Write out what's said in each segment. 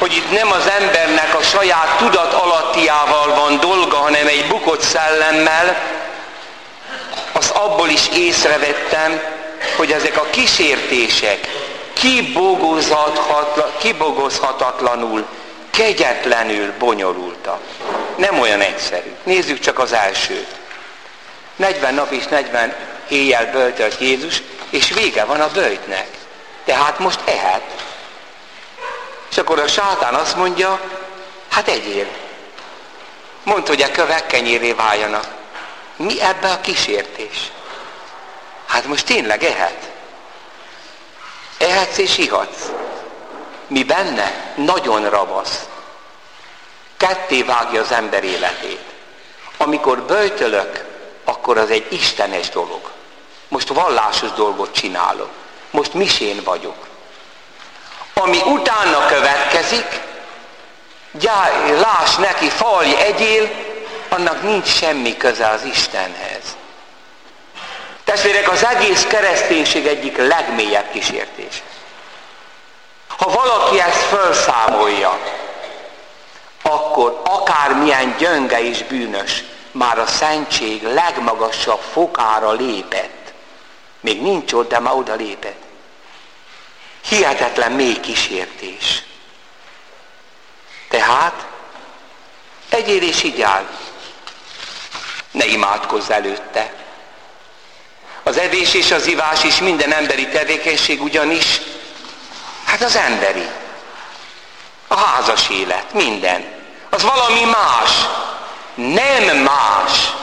hogy itt nem az embernek a saját tudat alattiával van dolga, hanem egy bukott szellemmel, azt abból is észrevettem, hogy ezek a kísértések kibogozhatatlanul, kegyetlenül bonyolultak. Nem olyan egyszerű. Nézzük csak az elsőt. 40 nap és 40 éjjel böjtölt Jézus, és vége van a böjtnek. Tehát most ehet. És akkor a sátán azt mondja, hát egyél. Mondd, hogy a kövek kenyérré váljanak. Mi ebbe a kísértés? Hát most tényleg ehet. Ehetsz és ihatsz. Mi benne? Nagyon ravasz. Ketté vágja az ember életét. Amikor böjtölök, akkor az egy istenes dolog. Most vallásos dolgot csinálok. Most misén vagyok. Ami utána következik, láss neki, falj, egyél, annak nincs semmi köze az Istenhez. Testvérek, az egész kereszténység egyik legmélyebb kísértése. Ha valaki ezt felszámolja, akkor akármilyen gyönge és bűnös, már a szentség legmagasabb fokára lépett. Még nincs ott, de már oda lépett. Hihetetlen mély kísértés. Tehát egyél és igyál. Ne imádkozz előtte. Az evés és az ivás is minden emberi tevékenység ugyanis, hát az emberi. A házas élet, minden. Az valami más. Nem más.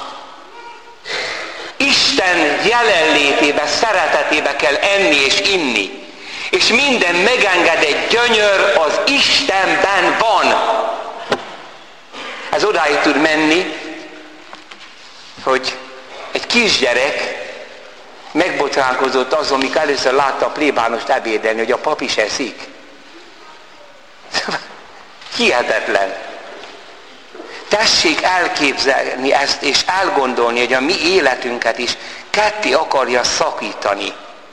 Isten jelenlétébe, szeretetébe kell enni és inni. És minden megengedett gyönyör az Istenben van. Ez odáig tud menni, hogy egy kisgyerek megbotránkozott azon, amikor először látta a plébánost ebédelni, hogy a pap is eszik. Hihetetlen. Tessék elképzelni ezt, és elgondolni, hogy a mi életünket is ketté akarja szakítani.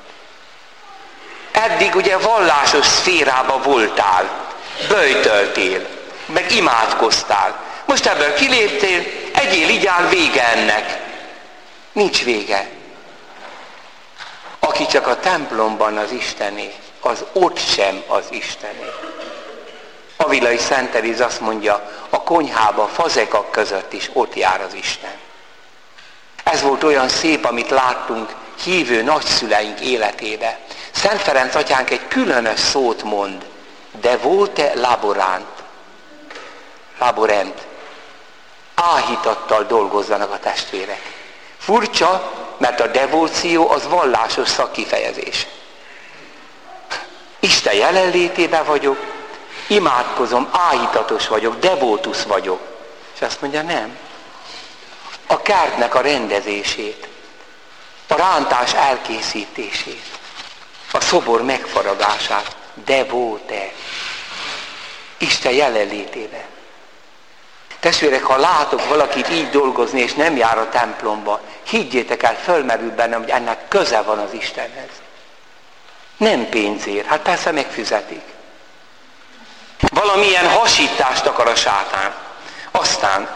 Eddig ugye vallásos szférában voltál, böjtöltél, meg imádkoztál. Most ebből kiléptél, egyél, igyál, vége ennek. Nincs vége. Aki csak a templomban az Istené, az ott sem az Istené. Avilai Szent Teréz azt mondja, a konyhában, fazekak között is ott jár az Isten. Ez volt olyan szép, amit láttunk hívő nagyszüleink életébe. Szent Ferenc atyánk egy különös szót mond, devote laborant. Áhítattal dolgozzanak a testvérek. Furcsa, mert a devóció az vallásos szakkifejezés. Isten jelenlétében vagyok, imádkozom, áhítatos vagyok, devótusz vagyok. És azt mondja, nem. A kertnek a rendezését, a rántás elkészítését, a szobor megfaragását, devote. Isten jelenlétében. Testvérek, ha látok valakit így dolgozni, és nem jár a templomba, higgyétek el, fölmerül bennem, hogy ennek köze van az Istenhez. Nem pénzért, hát persze megfizetik. Valamilyen hasítást akar a sátán. Aztán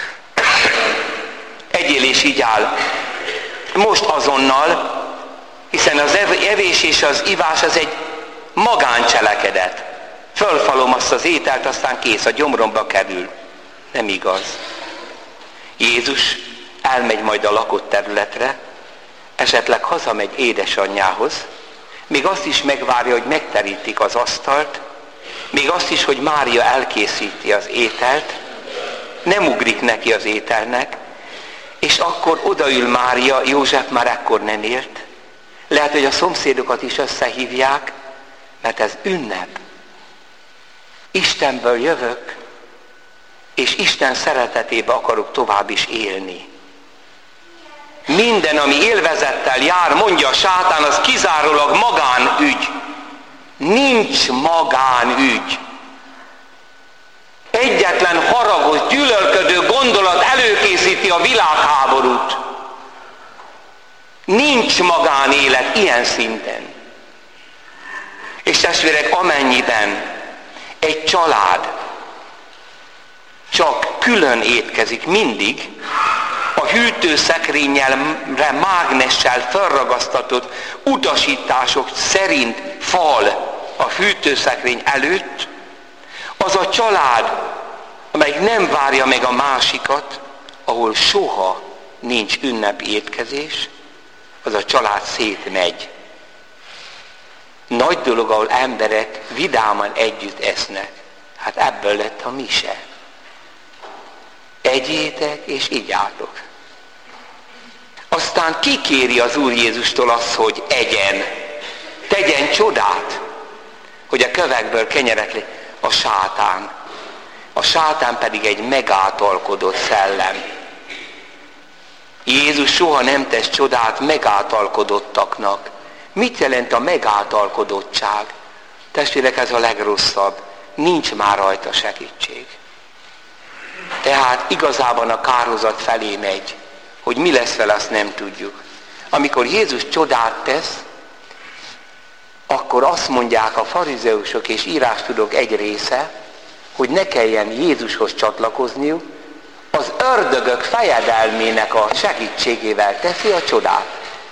egyél és igyál. Most azonnal, hiszen az evés és az ivás az egy magáncselekedet. Fölfalom azt az ételt, aztán kész, a gyomromba kerül. Nem igaz. Jézus elmegy majd a lakott területre, esetleg hazamegy édesanyjához, még azt is megvárja, hogy megterítik az asztalt, még azt is, hogy Mária elkészíti az ételt, nem ugrik neki az ételnek, és akkor odaül Mária, József már ekkor nem élt, lehet, hogy a szomszédokat is összehívják, mert ez ünnep. Istenből jövök, és Isten szeretetébe akarok tovább is élni. Minden, ami élvezettel jár, mondja a sátán, az kizárólag magánügy. Nincs magánügy. Egyetlen haragos, gyűlölködő gondolat előkészíti a világháborút. Nincs magánélet ilyen szinten. És testvérek, amennyiben Egy család csak külön étkezik mindig, a hűtőszekrényre mágnessel felragasztatott utasítások szerint fal a hűtőszekrény előtt, az a család, amelyik nem várja meg a másikat, ahol soha nincs ünnepi étkezés, az a család szétmegy. Nagy dolog, ahol emberek vidáman együtt esznek. Hát ebből lett a mise. Egyétek és igyátok. Aztán kikéri az Úr Jézustól azt, hogy egyen, tegyen csodát, hogy a kövekből kenyeret lé. A sátán. A sátán pedig egy megáltalkodott szellem. Jézus soha nem tesz csodát megáltalkodottaknak. Mit jelent a megáltalkodottság? Testvérek, ez a legrosszabb. Nincs már rajta segítség. Tehát igazában a kárhozat felé megy. Hogy mi lesz vele, azt nem tudjuk. Amikor Jézus csodát tesz, akkor azt mondják a farizeusok és írástudók egy része, hogy ne kelljen Jézushoz csatlakozniuk, az ördögök fejedelmének a segítségével teszi a csodát.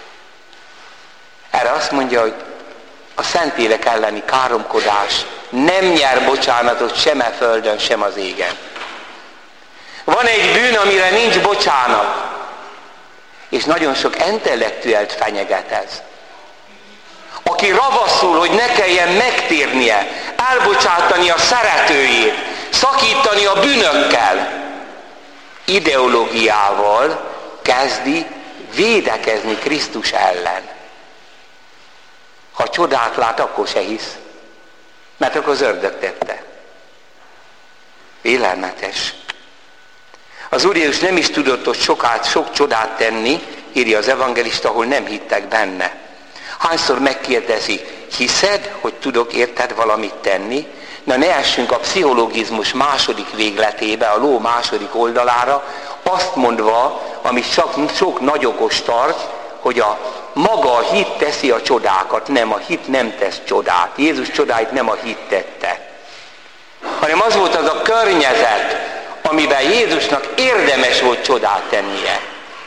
Erre azt mondja, hogy a Szentlélek elleni káromkodás nem nyer bocsánatot sem a földön, sem az égen. Van egy bűn, amire nincs bocsánat, és nagyon sok intellektuelt fenyeget ez. Aki ravaszul, hogy ne kelljen megtérnie, elbocsátani a szeretőjét, szakítani a bűnökkel, ideológiával kezdi védekezni Krisztus ellen. Ha csodát lát, akkor se hisz, mert akkor az ördög tette. Félelmetes. Az Úr Jézus nem is tudott ott sok csodát tenni, írja az evangelista, ahol nem hittek benne. Hányszor megkérdezi, hiszed, hogy tudok érted valamit tenni? Na ne essünk a pszichologizmus második végletébe, a ló második oldalára, azt mondva, amit sok nagyokos tart, hogy a maga a hit teszi a csodákat, nem, a hit nem tesz csodát. Jézus csodáit nem a hit tette, hanem az volt az a környezet, amiben Jézusnak érdemes volt csodát tennie.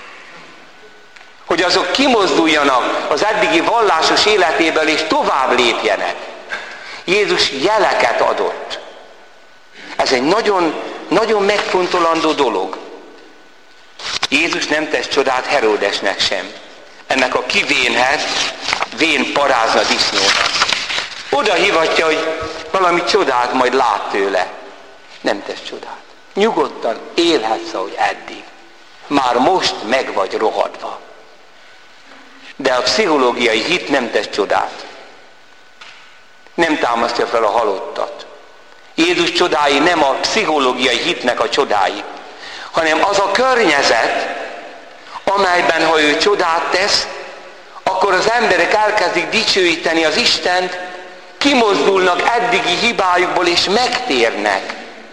Hogy azok kimozduljanak az eddigi vallásos életéből és tovább lépjenek. Jézus jeleket adott. Ez egy nagyon, nagyon megfontolandó dolog. Jézus nem tesz csodát Heródesnek sem. Ennek a kivénhez vén parázna disznónak. Oda hívatja, hogy valami csodát majd lát tőle. Nem tesz csodát. Nyugodtan élhetsz, ahogy eddig. Már most meg vagy rohadva. De a pszichológiai hit nem tesz csodát. Nem támasztja fel a halottat. Jézus csodái nem a pszichológiai hitnek a csodái, hanem az a környezet, amelyben, ha ő csodát tesz, akkor az emberek elkezdik dicsőíteni az Istent, kimozdulnak eddigi hibájukból és megtérnek.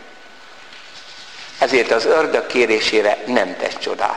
Ezért az ördög kérésére nem tesz csodát.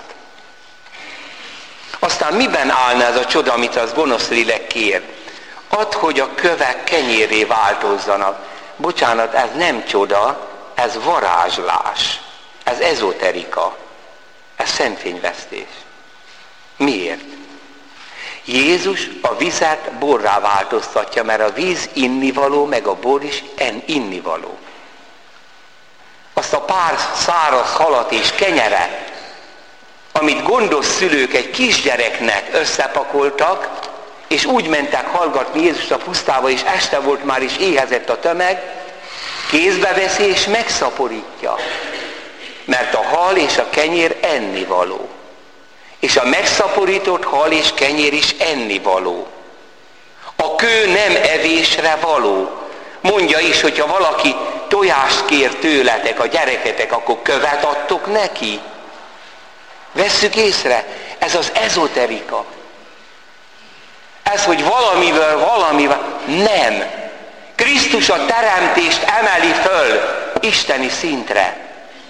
Aztán miben állna ez a csoda, amit az gonosz lélek kér? Add, hogy a kövek kenyérré változzanak. Bocsánat, ez nem csoda, ez varázslás. Ez ezoterika. Ez szentfényvesztés. Miért? Jézus a vizet borrá változtatja, mert a víz innivaló, meg a bor is innivaló. Azt a pár száraz halat és kenyeret, amit gondos szülők egy kisgyereknek összepakoltak, és úgy mentek hallgatni Jézust a pusztába, és este volt már, is éhezett a tömeg, kézbe veszi és megszaporítja. Mert a hal és a kenyér ennivaló. És a megszaporított hal és kenyér is ennivaló. A kő nem evésre való. Mondja is, hogyha valaki tojást kér tőletek, a gyereketek, akkor követ adtok neki. Vesszük észre, ez az ezoterika. Ez, hogy valamivel, nem. Krisztus a teremtést emeli föl isteni szintre.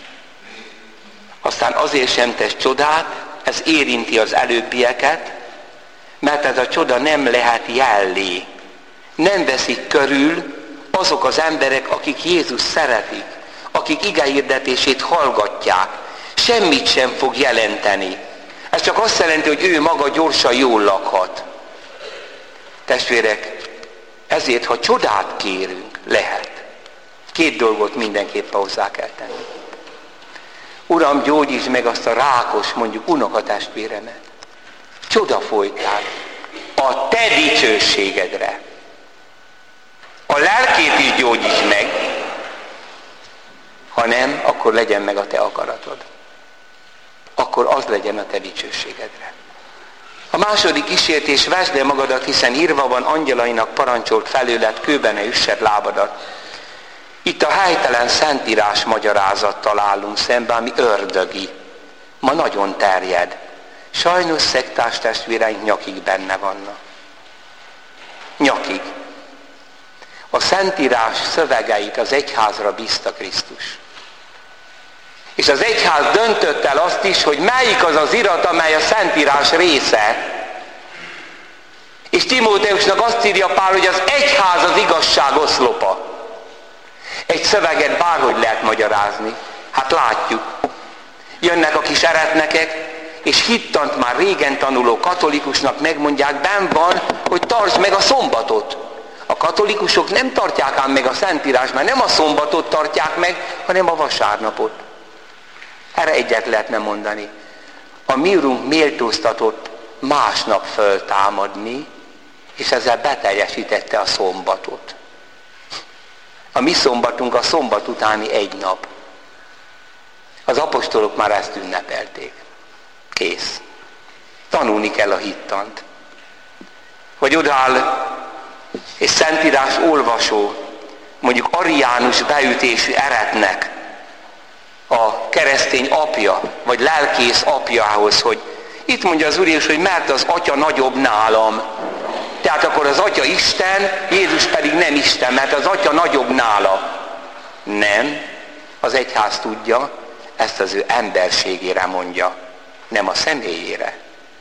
Aztán azért sem tesz csodát, ez érinti az előbbieket, mert ez a csoda nem lehet jellé. Nem veszik körül azok az emberek, akik Jézus szeretik, akik igehirdetését hallgatják. Semmit sem fog jelenteni. Ez csak azt jelenti, hogy ő maga gyorsan jól lakhat. Testvérek, ezért, ha csodát kérünk, lehet. 2 dolgot mindenképpen hozzá kell tenni. Uram, gyógyítsd meg azt a rákos, mondjuk unokatestvéremet. Csoda folytán. A te dicsőségedre. A lelkét is gyógyítsd meg. Ha nem, akkor legyen meg a te akaratod. Akkor az legyen a te dicsőségedre. A második kísértés, vesd le magadat, hiszen írva van, angyalainak parancsolt felőled, kőben ne üssed lábadat. Itt a helytelen szentírás magyarázattal állunk szembe, ami ördögi. Ma nagyon terjed. Sajnos szektás testvéreink nyakig benne vannak. Nyakig. A szentírás szövegeit az egyházra bízta Krisztus. És az egyház döntött el azt is, hogy melyik az az irat, amely a szentírás része. És Timóteusnak azt írja Pál, hogy az egyház az igazság oszlopa. Egy szöveget bárhogy lehet magyarázni. Hát látjuk. Jönnek a kis eretnekek, és hittant már régen tanuló katolikusnak megmondják, benn van, hogy tartsd meg a szombatot. A katolikusok nem tartják ám meg a Szentírás, mert nem a szombatot tartják meg, hanem a vasárnapot. Erre egyet lehetne mondani. A mi Urunk méltóztatott másnap föltámadni, és ezzel beteljesítette a szombatot. A mi szombatunk a szombat utáni egy nap. Az apostolok már ezt ünnepelték. Kész. Tanulni kell a hittant. Vagy odaáll és szentírás olvasó, mondjuk ariánus beütésű eretnek a keresztény apja, vagy lelkész apjához, hogy itt mondja az Úr Jézus, hogy mert az Atya nagyobb nálam. Tehát akkor az Atya Isten, Jézus pedig nem Isten, mert az Atya nagyobb nála. Nem, az egyház tudja, ezt az ő emberségére mondja, nem a személyére.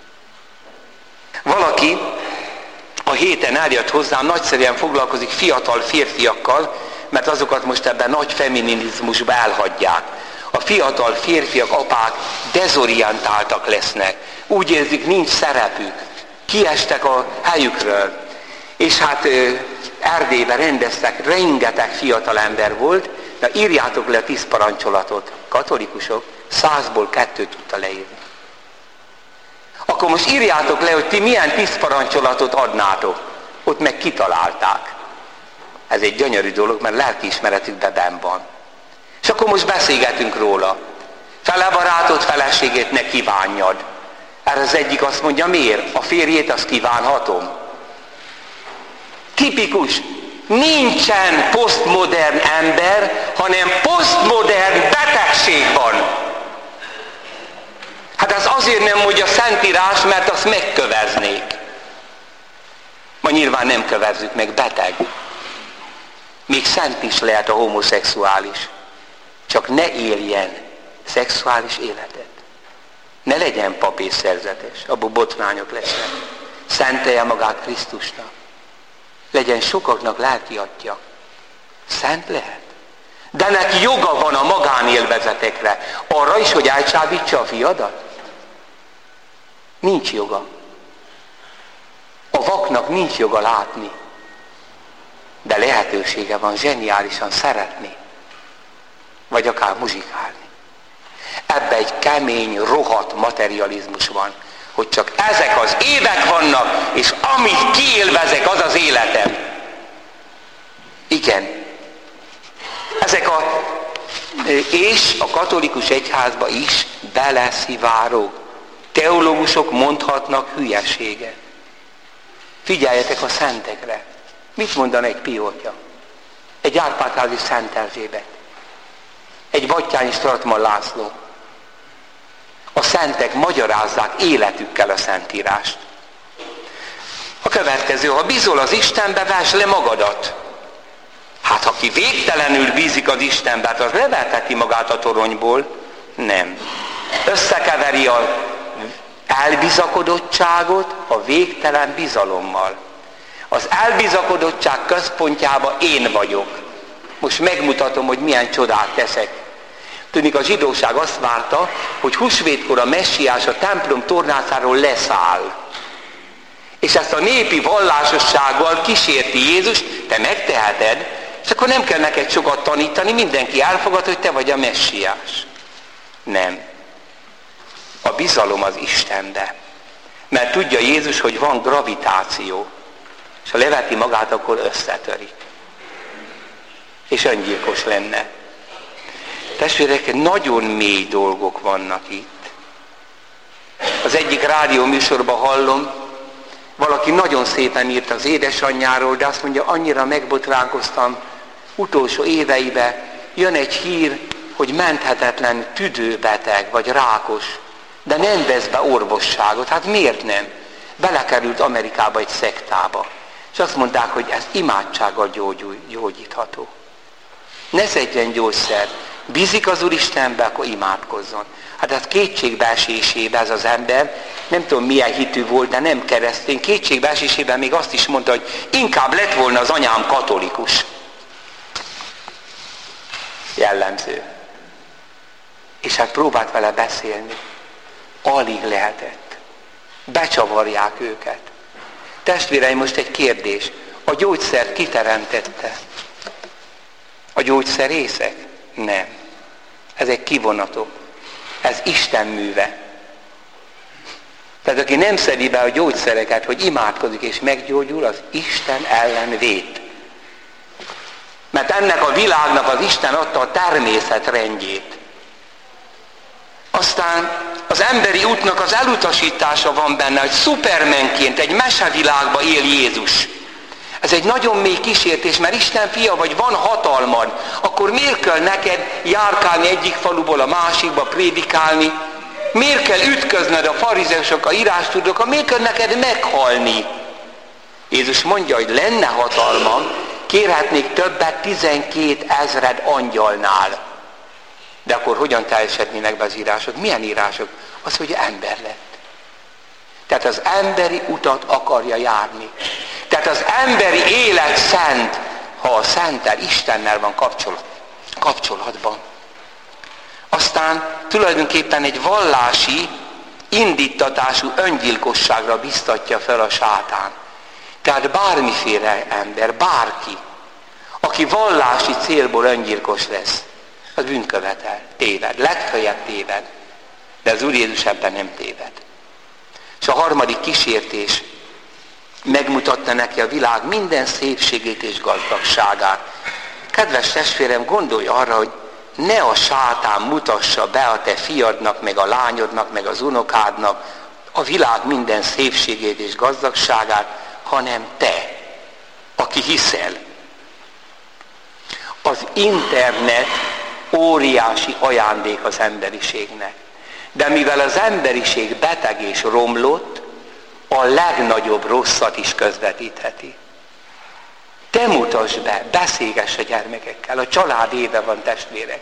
Valaki a héten eljött hozzám, nagyszerűen foglalkozik fiatal férfiakkal, mert azokat most ebben nagy feminizmusba elhagyják. A fiatal férfiak, apák dezorientáltak lesznek. Úgy érzik, nincs szerepük. Kiestek a helyükről. És hát Erdélyben rendeztek, rengeteg fiatal ember volt, de írjátok le a 10 parancsolatot. Katolikusok 100-ból 2 tudta leírni. Akkor most írjátok le, hogy ti milyen 10 parancsolatot adnátok. Ott meg kitalálták. Ez egy gyönyörű dolog, mert lelkiismeretükben benn van. És akkor most beszélgetünk róla. Fele barátod, feleségét ne kívánjad. Erre az egyik azt mondja, miért? A férjét azt kívánhatom. Tipikus. Nincsen posztmodern ember, hanem posztmodern betegség van. Hát ez azért nem mondja Szentírás, mert azt megköveznék. Ma nyilván nem kövezzük meg, beteg. Még szent is lehet a homoszexuális. Csak ne éljen szexuális életet. Ne legyen pap és szerzetes, abból botrányok lesznek. Szentelje magát Krisztusnak. Legyen sokaknak lelki atya. Szent lehet. De neki joga van a magánélvezetekre. Arra is, hogy elcsábítsa a fiadat? Nincs joga. A vaknak nincs joga látni. De lehetősége van zseniálisan szeretni. Vagy akár muzsikálni. Ebbe egy kemény, rohadt materializmus van. Hogy csak ezek az évek vannak, és amit kiélvezek, az az életem. Igen. És a katolikus egyházba is beleszivárog. Teológusok mondhatnak hülyeséget. Figyeljetek a szentekre. Mit mondan egy Piótya? Egy Árpád-házi Szent Erzsébet. Egy Batthyány Stratman László. A szentek magyarázzák életükkel a Szentírást. A következő, ha bízol az Istenbe, vesd le magadat. Hát ha ki végtelenül bízik az Istenbe, hát az leverteti magát a toronyból? Nem. Összekeveri az elbizakodottságot a végtelen bizalommal. Az elbizakodottság központjában én vagyok. Most megmutatom, hogy milyen csodát teszek. Tudnik, a zsidóság azt várta, hogy húsvétkor a messiás a templom tornászáról leszáll. És ezt a népi vallásossággal kísérti Jézus, te megteheted, és akkor nem kell neked sokat tanítani, mindenki elfogad, hogy te vagy a messiás. Nem. A bizalom az Istenbe. Mert tudja Jézus, hogy van gravitáció. És ha leveti magát, akkor összetörik. És öngyilkos lenne. Testvérek, nagyon mély dolgok vannak itt. Az egyik rádió műsorban hallom, valaki nagyon szépen írt az édesanyjáról, de azt mondja, annyira megbotránkoztam, utolsó éveiben jön egy hír, hogy menthetetlen tüdőbeteg, vagy rákos, de nem vesz be orvosságot. Hát miért nem? Belekerült Amerikába egy szektába. És azt mondták, hogy ez imádsággal gyógyítható. Ne szedjen gyógyszert. Bízik az Úristenbe, akkor imádkozzon. Hát ez kétségbeesésében ez az ember, nem tudom milyen hitű volt, de nem keresztény, kétségbeesésében még azt is mondta, hogy inkább lett volna az anyám katolikus. Jellemző. És hát próbált vele beszélni. Alig lehetett. Becsavarják őket. Testvéreim, most egy kérdés. A gyógyszert ki teremtette? A gyógyszerészek? Nem. Ezek kivonatok. Ez Isten műve. Tehát aki nem szedi be a gyógyszereket, hogy imádkozik és meggyógyul, az Isten ellen vét. Mert ennek a világnak az Isten adta a természetrendjét. Aztán az emberi útnak az elutasítása van benne, hogy szupermenként egy mesevilágba él Jézus. Ez egy nagyon mély kísértés, mert Isten fia vagy, van hatalmad, akkor miért kell neked járkálni egyik faluból a másikba, prédikálni? Miért kell ütközned a farizeusokkal, írástudókkal? Miért kell neked meghalni? Jézus mondja, hogy lenne hatalmam, kérhetnék többet 12 000 angyalnál. De akkor hogyan teljesednének be az írások? Milyen írások? Az, hogy ember lett. Tehát az emberi utat akarja járni. Tehát az emberi élet szent, ha a Szenttel, Istennel van kapcsolatban. Aztán tulajdonképpen egy vallási indítatású öngyilkosságra biztatja fel a sátán. Tehát bármiféle ember, bárki, aki vallási célból öngyilkos lesz, az bűnkövetel, téved, legfeljebb téved, de az Úr Jézus ebben nem téved. És a harmadik kísértés megmutatta neki a világ minden szépségét és gazdagságát. Kedves testvérem, gondolj arra, hogy ne a sátán mutassa be a te fiadnak, meg a lányodnak, meg az unokádnak a világ minden szépségét és gazdagságát, hanem te, aki hiszel. Az internet óriási ajándék az emberiségnek. De mivel az emberiség beteg és romlott, a legnagyobb rosszat is közvetítheti. Te mutasd be, beszélgess a gyermekekkel, a család éve van, testvérek.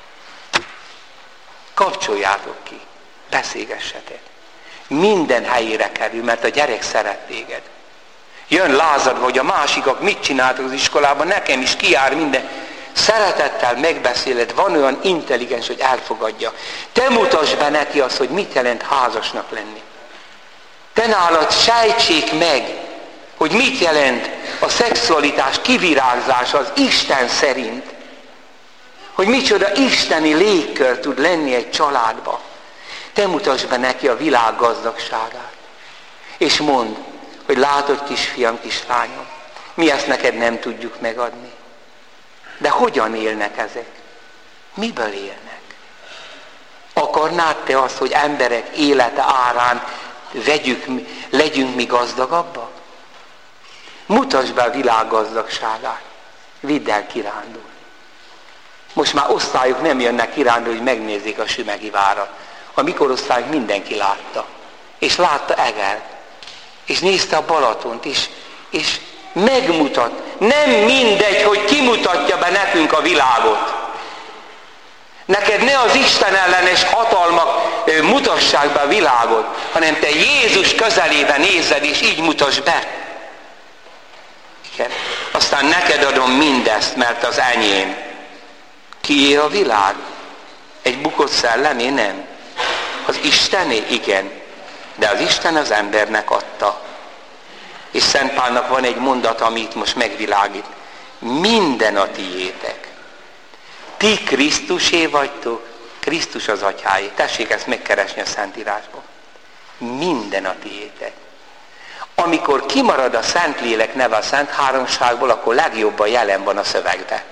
Kapcsoljátok ki, beszélgessetek. Minden helyére kerül, mert a gyerek szeret téged. Jön lázadva, hogy a másikak mit csináltak az iskolában, nekem is kijár minden. Szeretettel megbeszéled, van olyan intelligens, hogy elfogadja. Te mutasd be neki azt, hogy mit jelent házasnak lenni. Te nálad sejtsék meg, hogy mit jelent a szexualitás kivirágzása az Isten szerint. Hogy micsoda isteni légkör tud lenni egy családba. Te mutasd be neki a világ gazdagságát. És mondd, hogy látod, kisfiam, kislányom, mi ezt neked nem tudjuk megadni. De hogyan élnek ezek? Miből élnek? Akarnád te azt, hogy emberek élete árán legyünk mi gazdagabbak? Mutasd be a világ gazdagságát. Vidd el kirándulni. Most már osztályok nem jönnek kirándulni, hogy megnézzék a Sümegi várat. A mikorosztályok mindenki látta. És látta Egert. És nézte a Balatont is. És megmutat. Nem mindegy, hogy kimutatja be nekünk a világot. Neked ne az Isten ellenes hatalmak mutassák be a világot, hanem te Jézus közelében nézed, és így mutasd be. Igen. Aztán neked adom mindezt, mert az enyém. Kié a világ? Egy bukott szellemé? Nem. Az Istené? Igen. De az Isten az embernek adta. És Szent Pálnak van egy mondat, amit most megvilágít. Minden a tiétek. Ti Krisztusé vagytok, Krisztus az atyáé. Tessék ezt megkeresni a Szentírásban. Minden a tiétek. Amikor kimarad a Szentlélek neve a Szent Háromságból, akkor legjobban jelen van a szövegben.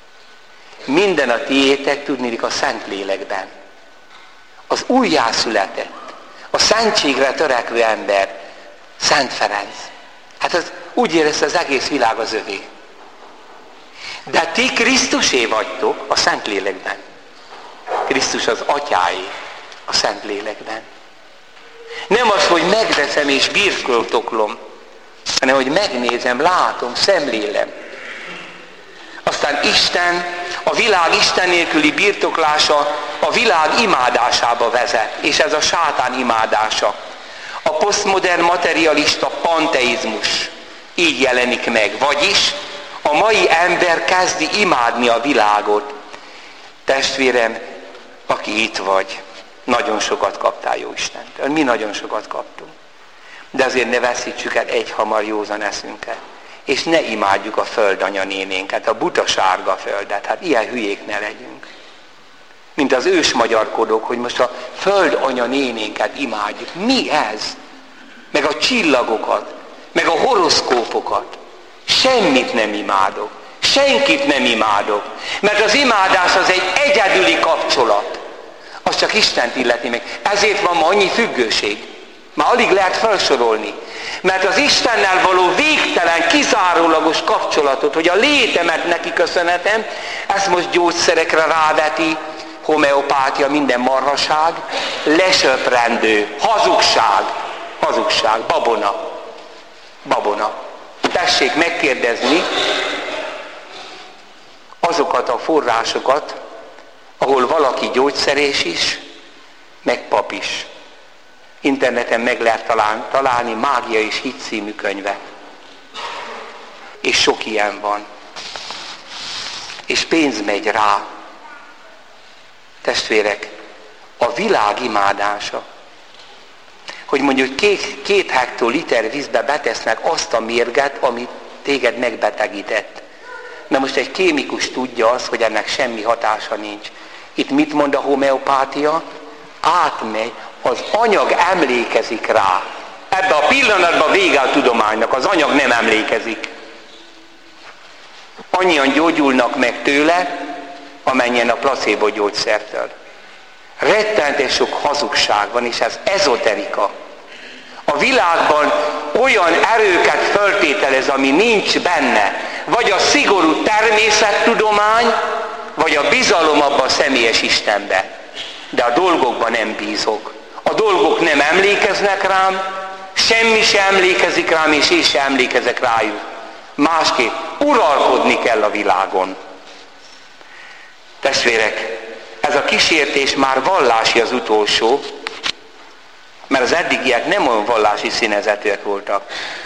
Minden a tiétek, tudniillik a Szentlélekben. Az újjászületett, a szentségre törekvő ember, Szent Ferenc. Hát az úgy érezte, az egész világ az övé. De ti Krisztusé vagytok a Szentlélekben. Krisztus az atyáé a Szentlélekben. Nem az, hogy megveszem és birtoklom, hanem hogy megnézem, látom, szemlélem. Aztán Isten, a világ Isten nélküli birtoklása a világ imádásába vezet, és ez a sátán imádása. A posztmodern materialista panteizmus így jelenik meg, vagyis a mai ember kezdi imádni a világot. Testvérem, aki itt vagy, nagyon sokat kaptál jó Istentől. Mi nagyon sokat kaptunk. De azért ne veszítsük el egyhamar józan eszünket. És ne imádjuk a földanya nénénket, a buta sárga földet. Hát ilyen hülyék ne legyünk. Mint az ősmagyarkodók, hogy most a földanya nénénket imádjuk. Mi ez? Meg a csillagokat, meg a horoszkópokat. Semmit nem imádok. Senkit nem imádok. Mert az imádás az egy egyedüli kapcsolat. Az csak Istent illeti meg. Ezért van ma annyi függőség. Már alig lehet felsorolni. Mert az Istennel való végtelen, kizárólagos kapcsolatot, hogy a létemet neki köszönhetem, ezt most gyógyszerekre ráveti, homeopátia, minden marhaság, lesöprendő, hazugság, babona. Tessék megkérdezni azokat a forrásokat, ahol valaki gyógyszerés is, meg pap is. Interneten meg lehet találni Mágia és Hit című könyvet. És sok ilyen van. És pénz megy rá. Testvérek, a világ imádása, hogy mondjuk 2 hektoliter vízbe betesznek azt a mérget, amit téged megbetegített. Na most egy kémikus tudja azt, hogy ennek semmi hatása nincs. Itt mit mond a homeopátia? Átmegy, az anyag emlékezik rá. Ebben a pillanatban vége a tudománynak, az anyag nem emlékezik. Annyian gyógyulnak meg tőle, amennyien a placebo gyógyszertől. Rettenetes sok hazugság van, és ez ezoterika. A világban olyan erőket föltételez, ami nincs benne. Vagy a szigorú természettudomány, vagy a bizalom abba a személyes Istenbe. De a dolgokban nem bízok. A dolgok nem emlékeznek rám, semmi se emlékezik rám, és én se emlékezek rájuk. Másképp uralkodni kell a világon. Testvérek, ez a kísértés már vallási az utolsó, mert az eddigiek nem olyan vallási színezetűek voltak.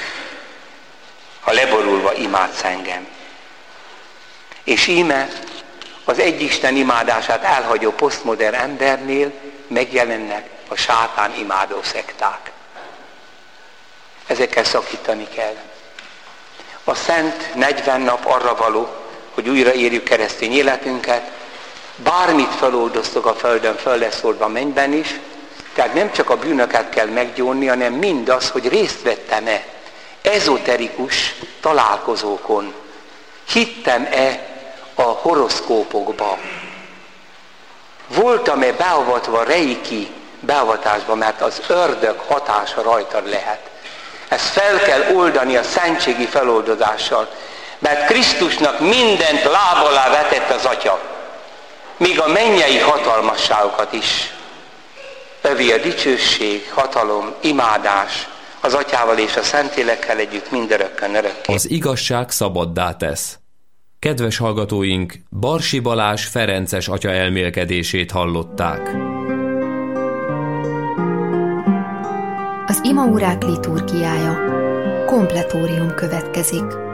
Ha leborulva imádsz engem. És íme az egyisten imádását elhagyó posztmodern embernél megjelennek a sátán imádó szekták. Ezekkel szakítani kell. A szent 40 nap arra való, hogy újra érjük keresztény életünket, bármit feloldoztok a földön, föl lesz oldva mennyben is, tehát nem csak a bűnöket kell meggyónni, hanem mindaz, hogy részt vettem-e ezoterikus találkozókon. Hittem-e a horoszkópokba? Voltam-e beavatva reiki beavatásba, mert az ördög hatása rajtad lehet. Ezt fel kell oldani a szentségi feloldozással, mert Krisztusnak mindent láb alá vetett az Atya, még a mennyei hatalmasságokat is. Övé a dicsőség, hatalom, imádás az Atyával és a Szentlélekkel együtt mindörökkön örökké. Az igazság szabaddá tesz. Kedves hallgatóink, Barsi Balázs ferences atya elmélkedését hallották. Az imaórák liturgiája. Kompletórium következik.